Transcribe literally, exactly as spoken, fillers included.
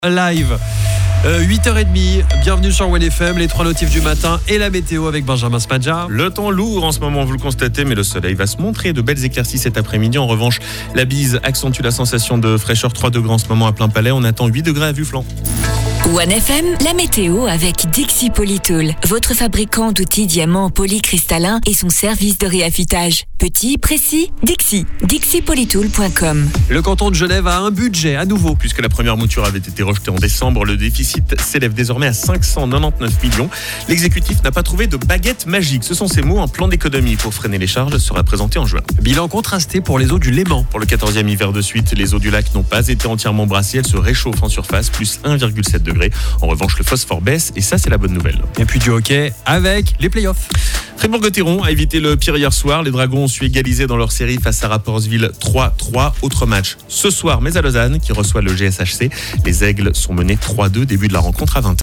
Live. Euh, huit heures trente, bienvenue sur One F M, les trois notifs du matin et la météo avec Benjamin Smadja. Le temps lourd en ce moment, vous le constatez, mais le soleil va se montrer. De belles éclaircies cet après-midi. En revanche, la bise accentue la sensation de fraîcheur. trois degrés en ce moment à plein palais. On attend huit degrés à Vue-Flan. One F M, la météo avec Dixie Polytool, votre fabricant d'outils diamants polycristallins et son service de réaffûtage. Petit, précis, Dixie. dixie polytool point com. Le canton de Genève a un budget à nouveau. Puisque la première mouture avait été rejetée en décembre, le déficit s'élève désormais à cinq cent quatre-vingt-dix-neuf millions. L'exécutif n'a pas trouvé de baguette magique. Ce sont ces mots. Un plan d'économie pour freiner les charges sera présenté en juin. Bilan contrasté pour les eaux du Léman. Pour le quatorzième hiver de suite, les eaux du lac n'ont pas été entièrement brassées. Elles se réchauffent en surface, plus un virgule sept degrés. En revanche, le phosphore baisse et ça, c'est la bonne nouvelle. Et puis du hockey avec les playoffs. Fribourg-Gotteron a évité le pire hier soir. Les Dragons ont su égaliser dans leur série face à Rapperswil trois trois. Autre match ce soir, mais à Lausanne, qui reçoit le G S H C. Les Aigles sont menés trois deux, début de la rencontre à vingt heures.